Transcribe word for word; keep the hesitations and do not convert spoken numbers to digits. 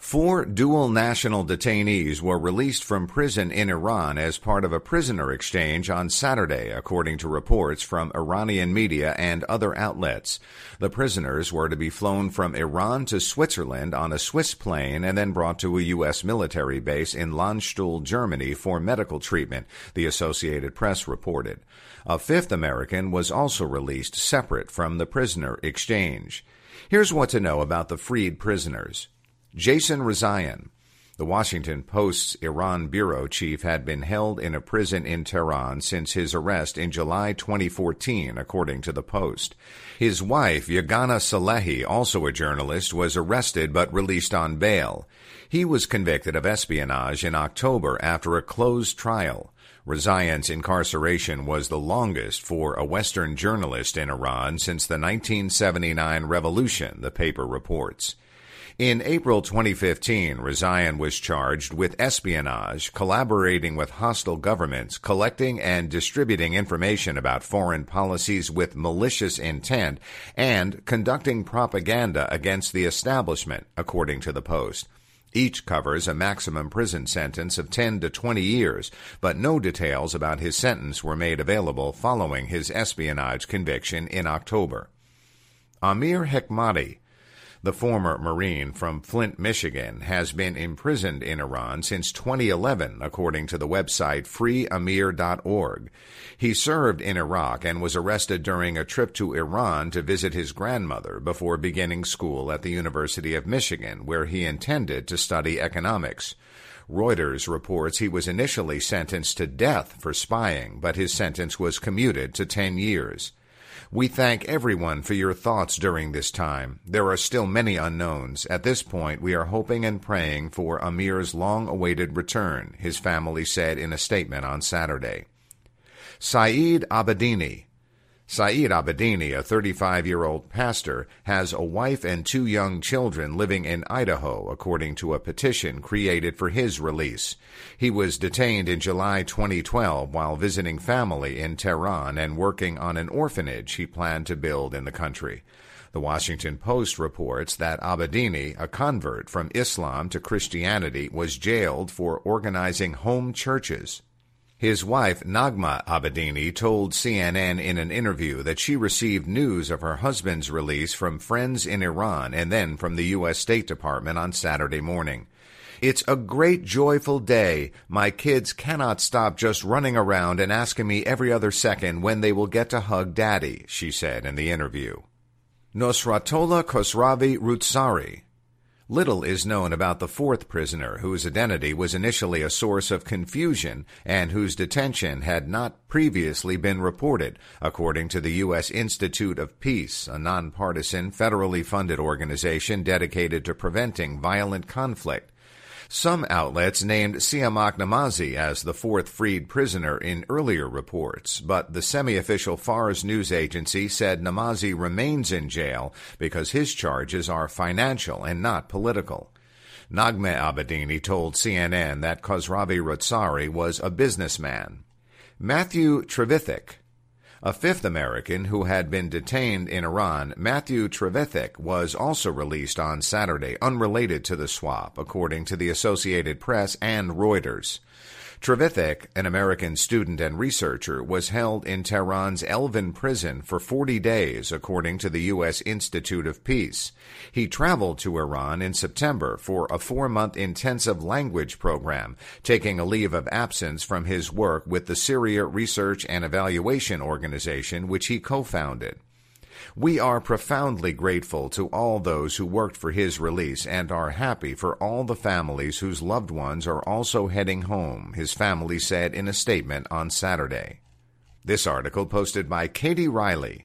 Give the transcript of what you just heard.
Four dual national detainees were released from prison in Iran as part of a prisoner exchange on Saturday, according to reports from Iranian media and other outlets. The prisoners were to be flown from Iran to Switzerland on a Swiss plane and then brought to a U S military base in Landstuhl, Germany for medical treatment, the Associated Press reported. A fifth American was also released separate from the prisoner exchange. Here's what to know about the freed prisoners. Jason Rezaian, the Washington Post's Iran bureau chief, had been held in a prison in Tehran since his arrest in July twenty fourteen, according to the Post. His wife, Yagana Salehi, also a journalist, was arrested but released on bail. He was convicted of espionage in October after a closed trial. Rezaian's incarceration was the longest for a Western journalist in Iran since the nineteen seventy-nine revolution, the paper reports. In April twenty fifteen, Rezaian was charged with espionage, collaborating with hostile governments, collecting and distributing information about foreign policies with malicious intent, and conducting propaganda against the establishment, according to the Post. Each covers a maximum prison sentence of ten to twenty years, but no details about his sentence were made available following his espionage conviction in October. Amir Hekmati, the former Marine from Flint, Michigan, has been imprisoned in Iran since twenty eleven, according to the website free amir dot org. He served in Iraq and was arrested during a trip to Iran to visit his grandmother before beginning school at the University of Michigan, where he intended to study economics. Reuters reports he was initially sentenced to death for spying, but his sentence was commuted to ten years. We thank everyone for your thoughts during this time. There are still many unknowns. At this point, we are hoping and praying for Amir's long-awaited return, his family said in a statement on Saturday. Saeed Abedini. Saeed Abedini, a thirty-five-year-old pastor, has a wife and two young children living in Idaho, according to a petition created for his release. He was detained in July twenty twelve while visiting family in Tehran and working on an orphanage he planned to build in the country. The Washington Post reports that Abedini, a convert from Islam to Christianity, was jailed for organizing home churches. His wife, Nagma Abedini, told C N N in an interview that she received news of her husband's release from friends in Iran and then from the U S State Department on Saturday morning. It's a great, joyful day. My kids cannot stop just running around and asking me every other second when they will get to hug Daddy, she said in the interview. Nosratola Khosravi Roodsari. Little is known about the fourth prisoner, whose identity was initially a source of confusion and whose detention had not previously been reported, according to the U S Institute of Peace, a nonpartisan, federally funded organization dedicated to preventing violent conflict. Some outlets named Siamak Namazi as the fourth freed prisoner in earlier reports, but the semi-official Fars news agency said Namazi remains in jail because his charges are financial and not political. Nagme Abedini told C N N that Khosravi Roodsari was a businessman. Matthew Trevithick. A fifth American who had been detained in Iran, Matthew Trevithick, was also released on Saturday, unrelated to the swap, according to the Associated Press and Reuters. Trevithick, an American student and researcher, was held in Tehran's Elvin prison for forty days, according to the U S Institute of Peace. He traveled to Iran in September for a four-month intensive language program, taking a leave of absence from his work with the Syria Research and Evaluation Organization, which he co-founded. We are profoundly grateful to all those who worked for his release and are happy for all the families whose loved ones are also heading home, his family said in a statement on Saturday. This article posted by Katie Riley.